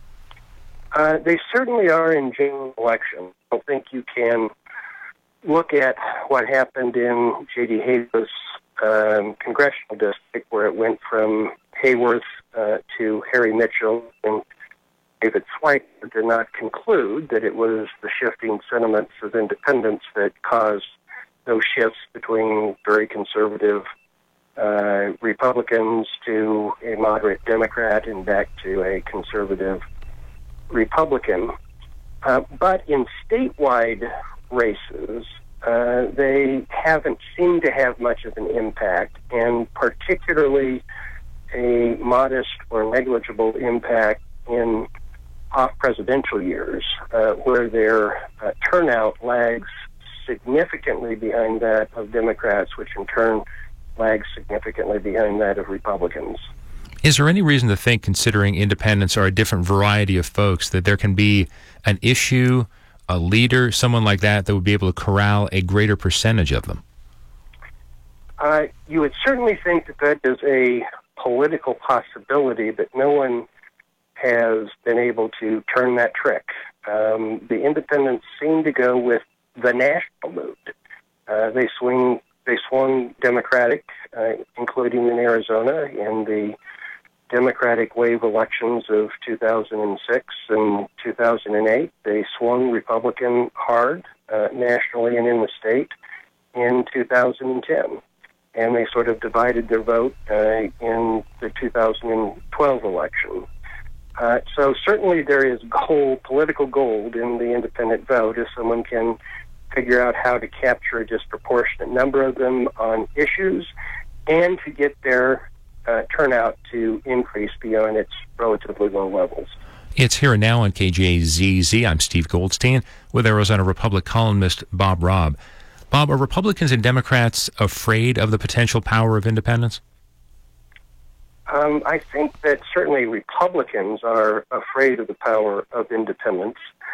They certainly are in general election. I don't think you can look at what happened in J.D. Hayworth's congressional district, where it went from Hayworth to Harry Mitchell, and David Swipe did not conclude that it was the shifting sentiments of independents that caused those shifts between very conservative Republicans to a moderate Democrat and back to a conservative Republican. But in statewide races, they haven't seemed to have much of an impact, and particularly a modest or negligible impact in off-presidential years, where their turnout lags significantly behind that of Democrats, which in turn lags significantly behind that of Republicans. Is there any reason to think, considering independents are a different variety of folks, that there can be an issue, a leader, someone like that would be able to corral a greater percentage of them? You would certainly think that is a political possibility, but no one has been able to turn that trick. The independents seem to go with the national mood. They swung Democratic, including in Arizona, in the Democratic wave elections of 2006 and 2008. They swung Republican hard, nationally and in the state, in 2010. And they sort of divided their vote in the 2012 election. So certainly there is political gold in the independent vote if someone can figure out how to capture a disproportionate number of them on issues and to get their turnout to increase beyond its relatively low levels. It's Here and Now on KJZZ. I'm Steve Goldstein with Arizona Republic columnist Bob Robb. Bob, are Republicans and Democrats afraid of the potential power of independents? I think that certainly Republicans are afraid of the power of independents.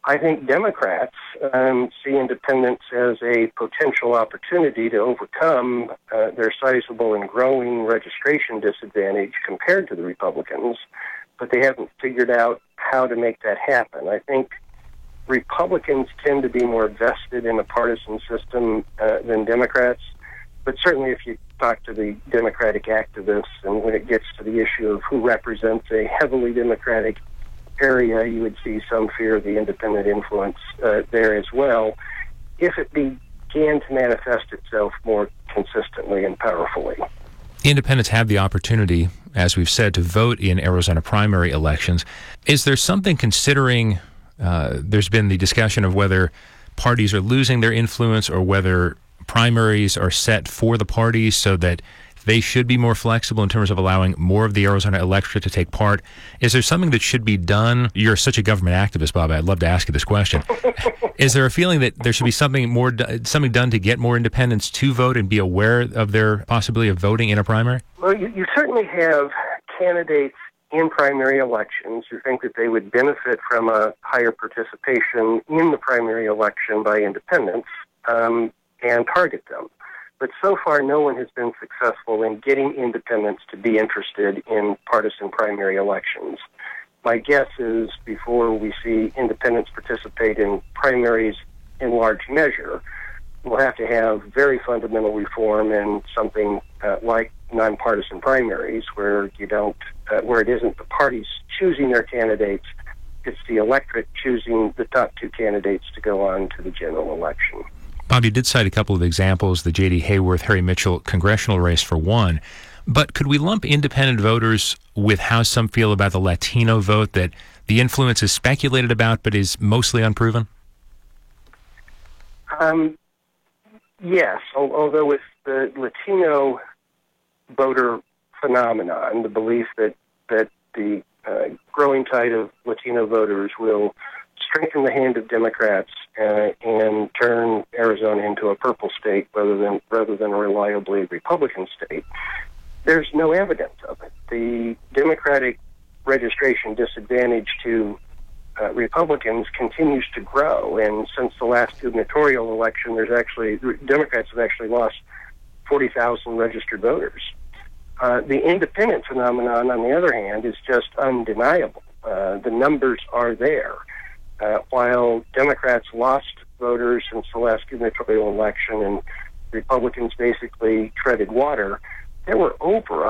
I think Democrats see independents as a potential opportunity to overcome their sizable and growing registration disadvantage compared to the Republicans, but they haven't figured out how to make that happen. I think Republicans tend to be more vested in a partisan system than Democrats, but certainly if you talk to the Democratic activists, and when it gets to the issue of who represents a heavily Democratic area, you would see some fear of the independent influence there as well, if it began to manifest itself more consistently and powerfully. Independents have the opportunity, as we've said, to vote in Arizona primary elections. Is there something, considering there's been the discussion of whether parties are losing their influence or whether primaries are set for the parties so that they should be more flexible in terms of allowing more of the Arizona electorate to take part? Is there something that should be done? You're such a government activist, Bob. I'd love to ask you this question. Is there a feeling that there should be something done to get more independents to vote and be aware of their possibility of voting in a primary? Well, you certainly have candidates in primary elections who think that they would benefit from a higher participation in the primary election by independents and target them. But so far, no one has been successful in getting independents to be interested in partisan primary elections. My guess is before we see independents participate in primaries in large measure, we'll have to have very fundamental reform and something like nonpartisan primaries, where where it isn't the parties choosing their candidates, it's the electorate choosing the top two candidates to go on to the general election. Bob, you did cite a couple of examples, the J.D. Hayworth, Harry Mitchell congressional race for one, but could we lump independent voters with how some feel about the Latino vote, that the influence is speculated about but is mostly unproven? Yes, although with the Latino voter phenomenon, the belief that the growing tide of Latino voters will strengthen the hand of Democrats and turn Arizona into a purple state rather than a reliably Republican state, there's no evidence of it. The Democratic registration disadvantage to Republicans continues to grow, and since the last gubernatorial election, Democrats have actually lost 40,000 registered voters. The independent phenomenon, on the other hand, is just undeniable. The numbers are there. While Democrats lost voters since the last gubernatorial election and Republicans basically treaded water, there were over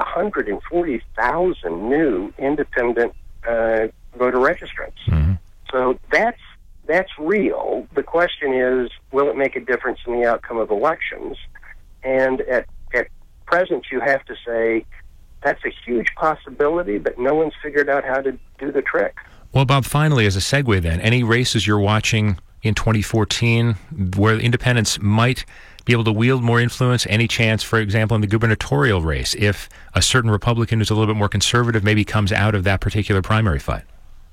140,000 new independent voter registrants. Mm-hmm. So that's real. The question is, will it make a difference in the outcome of elections? And at present, you have to say that's a huge possibility, but no one's figured out how to do the trick. Well, Bob, finally, as a segue then, any races you're watching in 2014 where independents might be able to wield more influence? Any chance, for example, in the gubernatorial race, if a certain Republican who's a little bit more conservative maybe comes out of that particular primary fight?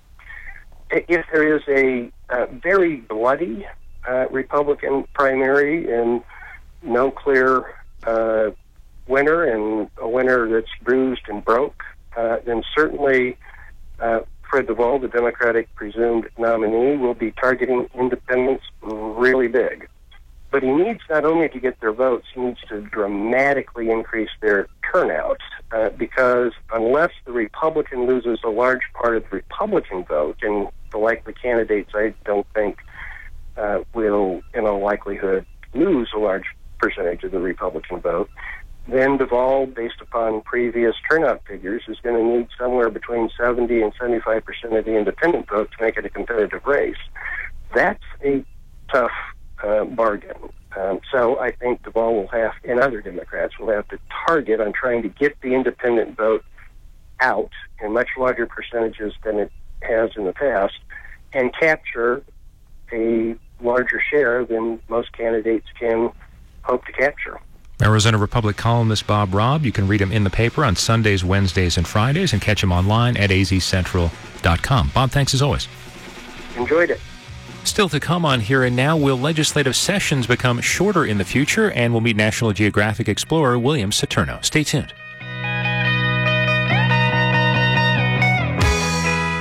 If there is a very bloody Republican primary and no clear winner, and a winner that's bruised and broke, then certainly Fred Duvall, the Democratic presumed nominee, will be targeting independents really big. But he needs not only to get their votes, he needs to dramatically increase their turnout, because unless the Republican loses a large part of the Republican vote, and the likely candidates I don't think will, in all likelihood, lose a large percentage of the Republican vote, then Duvall, based upon previous turnout figures, is going to need somewhere between 70 and 75% of the independent vote to make it a competitive race. That's a tough bargain. So I think Duvall will have, and other Democrats will have to target on trying to get the independent vote out in much larger percentages than it has in the past, and capture a larger share than most candidates can hope to capture. Arizona Republic columnist Bob Robb. You can read him in the paper on Sundays, Wednesdays, and Fridays, and catch him online at azcentral.com. Bob, thanks as always. Enjoyed it. Still to come on Here and Now, will legislative sessions become shorter in the future? And we'll meet National Geographic explorer William Saturno. Stay tuned.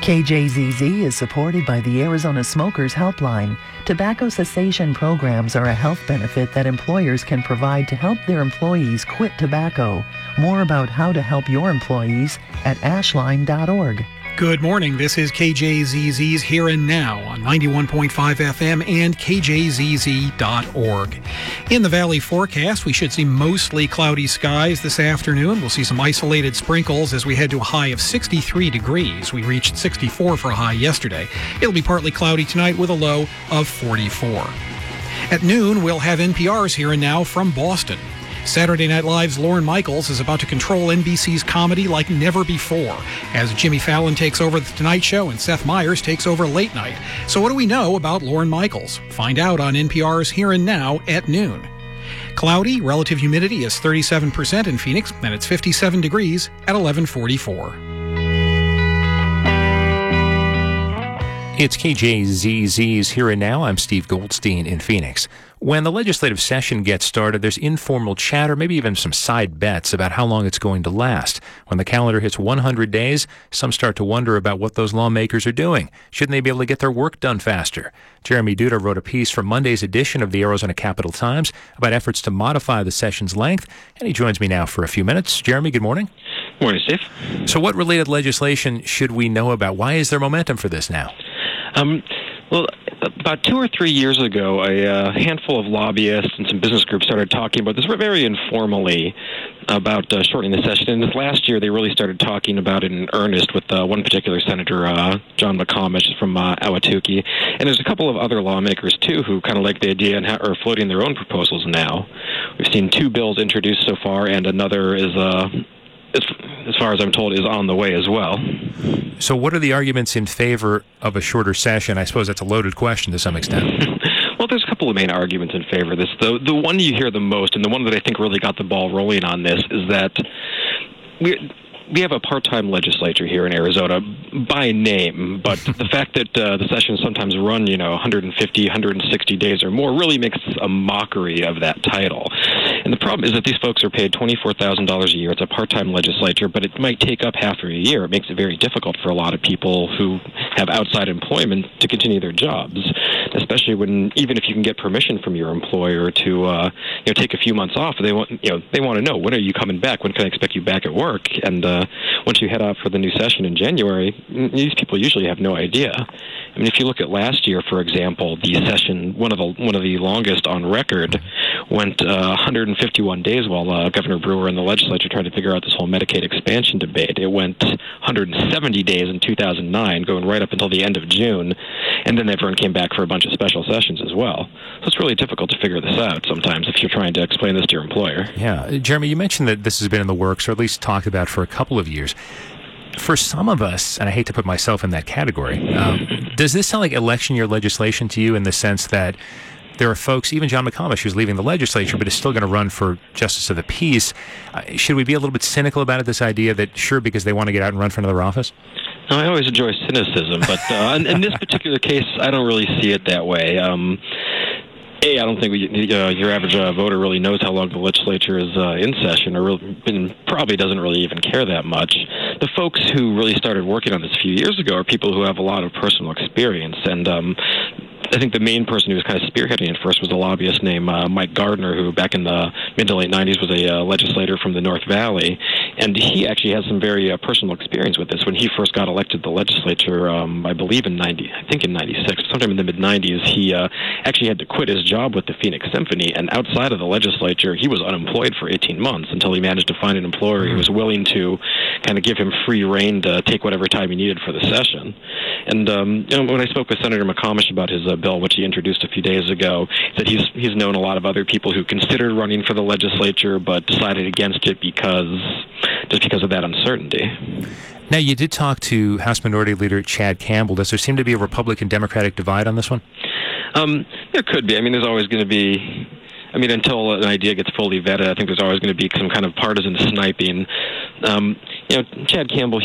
KJZZ is supported by the Arizona Smokers Helpline. Tobacco cessation programs are a health benefit that employers can provide to help their employees quit tobacco. More about how to help your employees at ashline.org. Good morning. This is KJZZ's Here and Now on 91.5 FM and KJZZ.org. In the Valley forecast, we should see mostly cloudy skies this afternoon. We'll see some isolated sprinkles as we head to a high of 63 degrees. We reached 64 for a high yesterday. It'll be partly cloudy tonight with a low of 44. At noon, we'll have NPR's Here and Now from Boston. Saturday Night Live's Lorne Michaels is about to control NBC's comedy like never before, as Jimmy Fallon takes over The Tonight Show and Seth Meyers takes over Late Night. So what do we know about Lorne Michaels? Find out on NPR's Here and Now at noon. Cloudy, relative humidity is 37% in Phoenix, and it's 57 degrees at 11:44. It's KJZZ's Here and Now. I'm Steve Goldstein in Phoenix. When the legislative session gets started, there's informal chatter, maybe even some side bets about how long it's going to last. When the calendar hits 100 days, some start to wonder about what those lawmakers are doing. Shouldn't they be able to get their work done faster? Jeremy Duda wrote a piece for Monday's edition of the Arizona Capital-Times about efforts to modify the session's length, and he joins me now for a few minutes. Jeremy, good morning. Morning, Steve. So what related legislation should we know about? Why is there momentum for this now? Well, about 2 or 3 years ago, a handful of lobbyists and some business groups started talking about this very informally about shortening the session. And this last year, they really started talking about it in earnest with one particular senator, John McComish from Ahwatukee. And there's a couple of other lawmakers, too, who kind of like the idea and are floating their own proposals now. We've seen 2 bills introduced so far, and another is as far as I'm told, is on the way as well. So what are the arguments in favor of a shorter session? I suppose that's a loaded question to some extent. Well, there's a couple of main arguments in favor of this. The one you hear the most, and the one that I think really got the ball rolling on this, is that we have a part-time legislature here in Arizona by name, but the fact that the sessions sometimes run, 150, 160 days or more really makes a mockery of that title. And the problem is that these folks are paid $24,000 a year. It's a part-time legislature, but it might take up half of a year. It makes it very difficult for a lot of people who have outside employment to continue their jobs, especially when, even if you can get permission from your employer to take a few months off, they want to know, when are you coming back? When can I expect you back at work? And once you head out for the new session in January, these people usually have no idea. I mean, if you look at last year, for example, the session, one of the longest on record, went 151 days while Governor Brewer and the legislature tried to figure out this whole Medicaid expansion debate. It went 170 days in 2009, going right up until the end of June, and then everyone came back for a bunch of special sessions as well. So it's really difficult to figure this out sometimes if you're trying to explain this to your employer. Yeah. Jeremy, you mentioned that this has been in the works, or at least talked about for a couple of years. For some of us, and I hate to put myself in that category, does this sound like election year legislation to you in the sense that there are folks, even John McComish, who's leaving the legislature but is still going to run for Justice of the Peace? Should we be a little bit cynical about it, this idea that, sure, because they want to get out and run for another office? No, I always enjoy cynicism, but in this particular case, I don't really see it that way. I don't think your average voter really knows how long the legislature is in session, and probably doesn't really even care that much. The folks who really started working on this a few years ago are people who have a lot of personal experience, and I think the main person who was kind of spearheading it first was a lobbyist named Mike Gardner, who back in the mid to late 90s was a legislator from the North Valley, and he actually has some very personal experience with this. When he first got elected to the legislature, I believe in 96, sometime in the mid-90s, he actually had to quit his job with the Phoenix Symphony, and outside of the legislature, he was unemployed for 18 months until he managed to find an employer who was willing to kind of give him free rein to take whatever time he needed for the session. And when I spoke with Senator McComish about his bill, which he introduced a few days ago, that he's known a lot of other people who considered running for the legislature but decided against it because of that uncertainty. Now, you did talk to House Minority Leader Chad Campbell. Does there seem to be a Republican-Democratic divide on this one? There could be. I mean, there's always going to be... until an idea gets fully vetted, I think there's always going to be some kind of partisan sniping. Chad Campbell,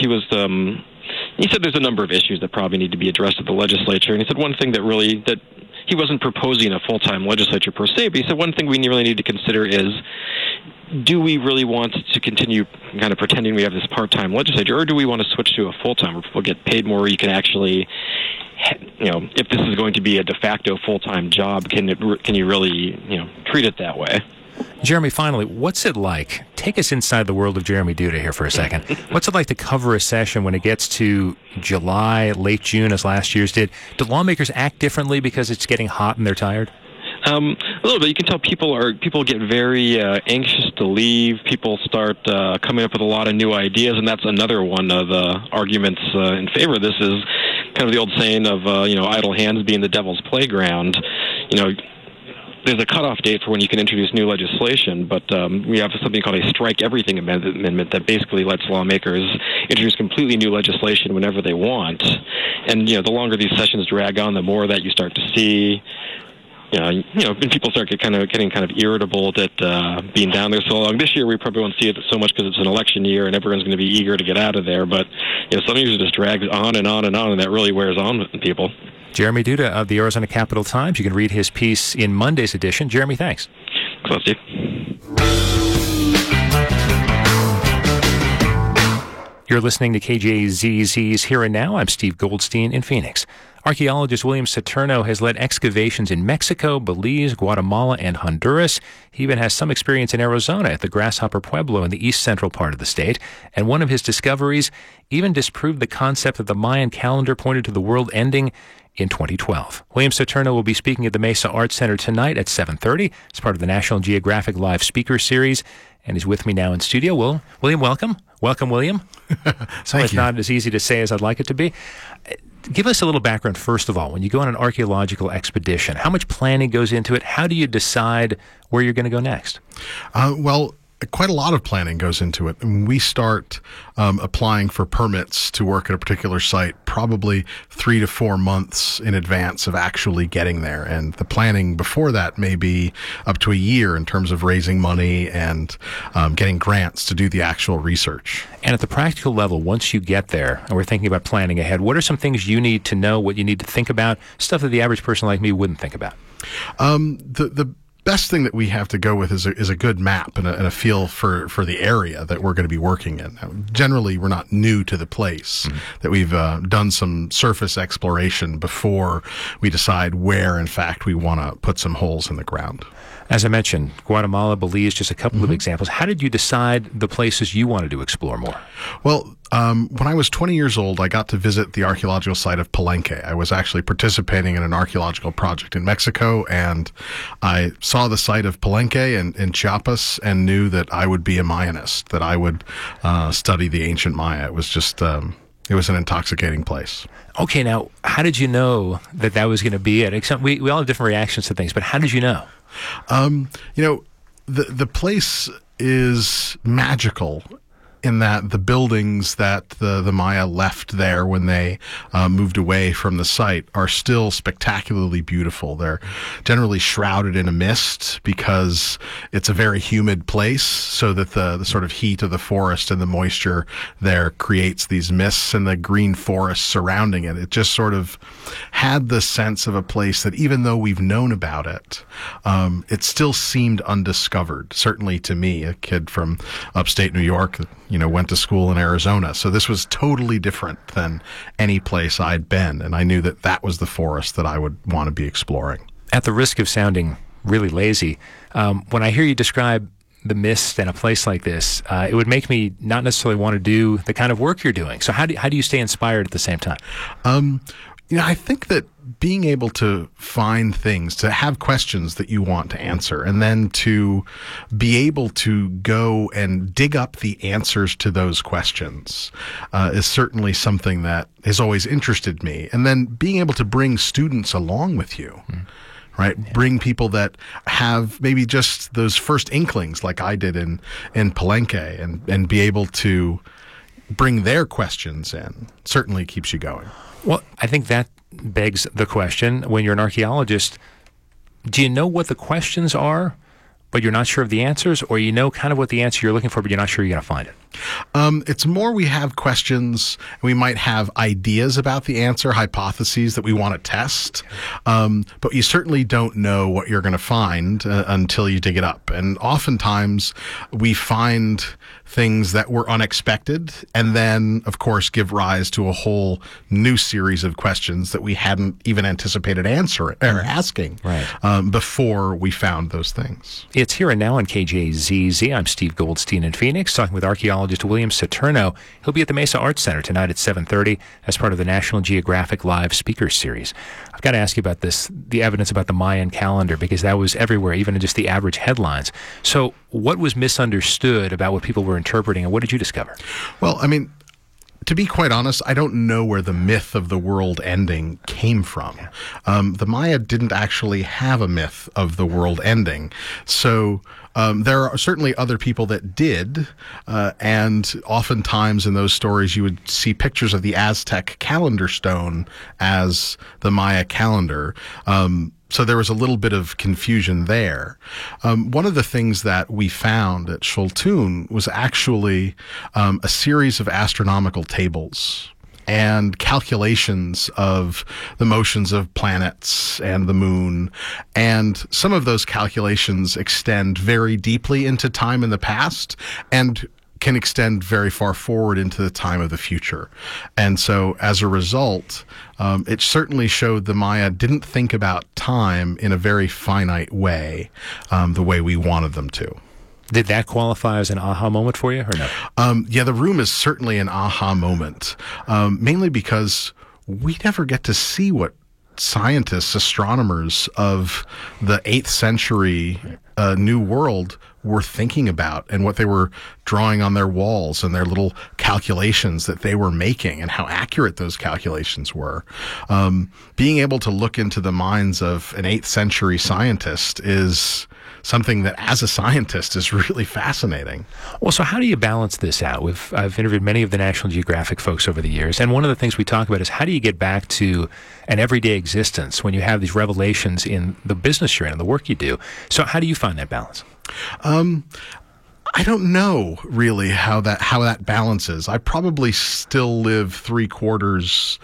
he said there's a number of issues that probably need to be addressed at the legislature, and he said one thing that he wasn't proposing a full-time legislature per se, but he said one thing we really need to consider is do we really want to continue kind of pretending we have this part-time legislature, or do we want to switch to a full-time where people get paid more, where you can actually, if this is going to be a de facto full-time job, can you really, treat it that way? Jeremy, finally, what's it like? Take us inside the world of Jeremy Duda here for a second. What's it like to cover a session when it gets to July, late June, as last year's did? Do lawmakers act differently because it's getting hot and they're tired? A little bit. You can tell people get very anxious to leave. People start coming up with a lot of new ideas, and that's another one of the arguments in favor of this is kind of the old saying of idle hands being the devil's playground. There's a cutoff date for when you can introduce new legislation, but we have something called a strike everything amendment that basically lets lawmakers introduce completely new legislation whenever they want. And the longer these sessions drag on, the more that you start to see. And people start getting kind of irritable that being down there so long. This year we probably won't see it so much because it's an election year and everyone's going to be eager to get out of there. But some years it just drags on and on and on, and that really wears on with people. Jeremy Duda of the Arizona Capital Times. You can read his piece in Monday's edition. Jeremy, thanks. Close, Steve. You're listening to KJZZ's Here and Now. I'm Steve Goldstein in Phoenix. Archaeologist William Saturno has led excavations in Mexico, Belize, Guatemala, and Honduras. He even has some experience in Arizona at the Grasshopper Pueblo in the east central part of the state. And one of his discoveries even disproved the concept that the Mayan calendar pointed to the world ending in 2012. William Saturno will be speaking at the Mesa Arts Center tonight at 7:30 as part of the National Geographic Live Speaker Series. And he's with me now in studio. William, welcome. Welcome, William. It's not as easy to say as I'd like it to be. Give us a little background, first of all. When you go on an archaeological expedition, how much planning goes into it? How do you decide where you're going to go next? Quite a lot of planning goes into it. And we start applying for permits to work at a particular site probably 3 to 4 months in advance of actually getting there. And the planning before that may be up to a year in terms of raising money and getting grants to do the actual research. And at the practical level, once you get there, and we're thinking about planning ahead, what are some things you need to know, what you need to think about, stuff that the average person like me wouldn't think about? The best thing that we have to go with is a good map and a feel for the area that we're going to be working in. Now, generally, we're not new to the place, that we've done some surface exploration before we decide where, in fact, we want to put some holes in the ground. As I mentioned, Guatemala, Belize, just a couple of examples. How did you decide the places you wanted to explore more? Well, when I was 20 years old, I got to visit the archaeological site of Palenque. I was actually participating in an archaeological project in Mexico, and I saw the site of Palenque in Chiapas and knew that I would be a Mayanist, that I would study the ancient Maya. It was just... It was an intoxicating place. Okay, now, how did you know that was going to be it? Except we all have different reactions to things, but how did you know? The place is magical in that the buildings that the Maya left there when they moved away from the site are still spectacularly beautiful. They're generally shrouded in a mist because it's a very humid place, so that the sort of heat of the forest and the moisture there creates these mists, and the green forest surrounding it. It just sort of had the sense of a place that, even though we've known about it, it still seemed undiscovered. Certainly to me, a kid from upstate New York, went to school in Arizona. So this was totally different than any place I'd been. And I knew that was the forest that I would want to be exploring. At the risk of sounding really lazy, when I hear you describe the mist and a place like this, it would make me not necessarily want to do the kind of work you're doing. So how do you stay inspired at the same time? I think that being able to find things, to have questions that you want to answer, and then to be able to go and dig up the answers to those questions is certainly something that has always interested me. And then being able to bring students along with you. Right? Yeah. Bring people that have maybe just those first inklings like I did in Palenque, and be able to bring their questions in certainly keeps you going. Well, I think that begs the question, when you're an archaeologist, do you know what the questions are, but you're not sure of the answers, or you know kind of what the answer you're looking for, but you're not sure you're going to find it? It's more we have questions, we might have ideas about the answer, hypotheses that we want to test, but you certainly don't know what you're going to find until you dig it up. And oftentimes we find things that were unexpected and then, of course, give rise to a whole new series of questions that we hadn't even anticipated asking before we found those things. It's Here and Now on KJZZ. I'm Steve Goldstein in Phoenix, talking with archaeologist William Saturno. He'll be at the Mesa Arts Center tonight at 7:30 as part of the National Geographic Live Speakers Series. I've got to ask you about the evidence about the Mayan calendar, because that was everywhere, even in just the average headlines. So what was misunderstood about what people were interpreting, and what did you discover? Well, I mean, to be quite honest, I don't know where the myth of the world ending came from. The Maya didn't actually have a myth of the world ending. So there are certainly other people that did, and oftentimes in those stories you would see pictures of the Aztec calendar stone as the Maya calendar. So there was a little bit of confusion there. One of the things that we found at Xoltun was actually a series of astronomical tables and calculations of the motions of planets and the moon. And some of those calculations extend very deeply into time in the past and can extend very far forward into the time of the future. And so as a result, it certainly showed the Maya didn't think about time in a very finite way, the way we wanted them to. Did that qualify as an aha moment for you, or no? Yeah, the room is certainly an aha moment, mainly because we never get to see what scientists, astronomers of the 8th century New World were thinking about, and what they were drawing on their walls, and their little calculations that they were making, and how accurate those calculations were. Being able to look into the minds of an 8th century scientist is something that, as a scientist, is really fascinating. Well, so how do you balance this out? I've interviewed many of the National Geographic folks over the years, and one of the things we talk about is how do you get back to an everyday existence when you have these revelations in the business you're in and the work you do? So how do you find that balance? I don't know really how that balances. I probably still live 3/4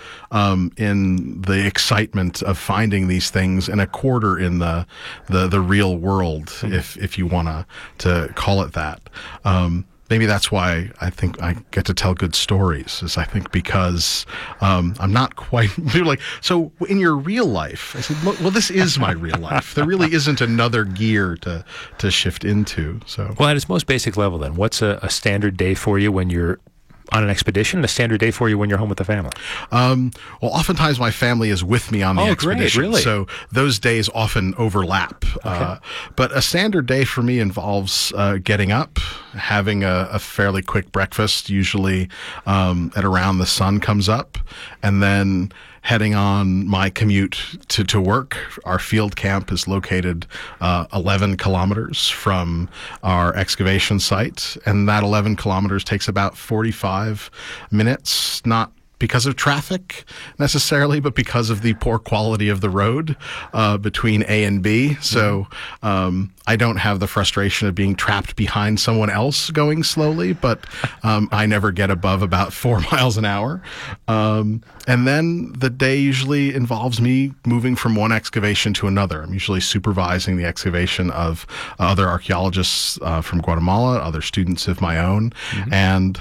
in the excitement of finding these things, and 1/4 in the real world, if you want to call it that. Maybe that's why I think I get to tell good stories, is I think because I'm not quite... They're like, so in your real life? I said, well, this is my real life. There really isn't another gear to shift into. So, well, at its most basic level then, what's a standard day for you when you're on an expedition, and a standard day for you when you're home with the family? Well, oftentimes my family is with me on the expedition. Great, really? So those days often overlap. Okay. But a standard day for me involves getting up, having a fairly quick breakfast, usually at around the sun comes up, and then heading on my commute to work. Our field camp is located 11 kilometers from our excavation site, and that 11 kilometers takes about 45 minutes, not because of traffic necessarily, but because of the poor quality of the road between A and B. So I don't have the frustration of being trapped behind someone else going slowly, but I never get above about 4 miles an hour. And then the day usually involves me moving from one excavation to another. I'm usually supervising the excavation of other archaeologists from Guatemala, other students of my own, and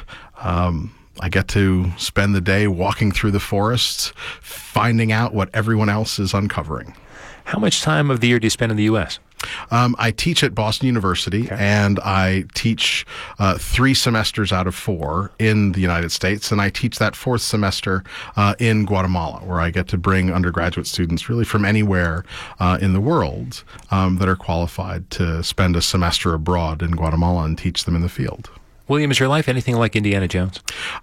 I get to spend the day walking through the forests, finding out what everyone else is uncovering. How much time of the year do you spend in the U.S.? I teach at Boston University, and I teach 3 semesters out of 4 in the United States, and I teach that 4th semester in Guatemala, where I get to bring undergraduate students really from anywhere in the world that are qualified to spend a semester abroad in Guatemala and teach them in the field. William, is your life anything like Indiana Jones?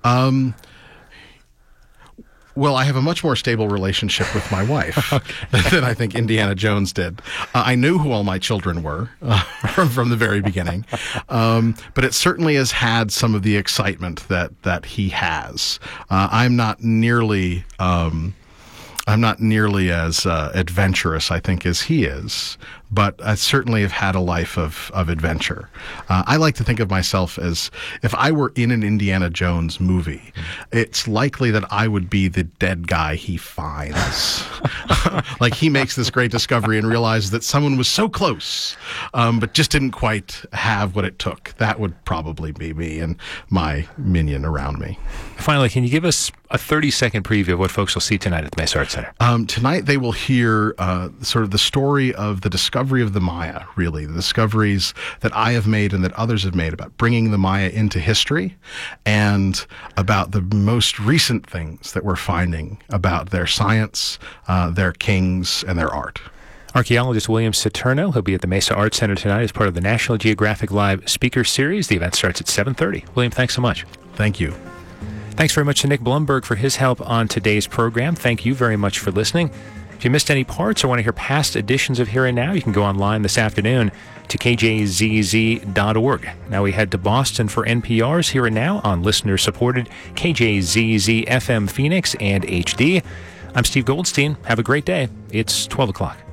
Well, I have a much more stable relationship with my wife than I think Indiana Jones did. I knew who all my children were from the very beginning, but it certainly has had some of the excitement that he has. I'm not nearly as adventurous, I think, as he is, but I certainly have had a life of adventure. I like to think of myself as if I were in an Indiana Jones movie, it's likely that I would be the dead guy he finds. Like he makes this great discovery and realizes that someone was so close, but just didn't quite have what it took. That would probably be me and my minion around me. Finally, can you give us a 30-second preview of what folks will see tonight at the Mesa Arts Center? Tonight they will hear sort of the story of the discovery of the Maya, really, the discoveries that I have made and that others have made about bringing the Maya into history, and about the most recent things that we're finding about their science, their kings, and their art. Archaeologist William Saturno, he'll be at the Mesa Arts Center tonight as part of the National Geographic Live Speaker Series. The event starts at 7:30. William, thanks so much. Thank you. Thanks very much to Nick Blumberg for his help on today's program. Thank you very much for listening. If you missed any parts or want to hear past editions of Here and Now, you can go online this afternoon to kjzz.org. Now we head to Boston for NPR's Here and Now on listener-supported KJZZ FM Phoenix and HD. I'm Steve Goldstein. Have a great day. It's 12 o'clock.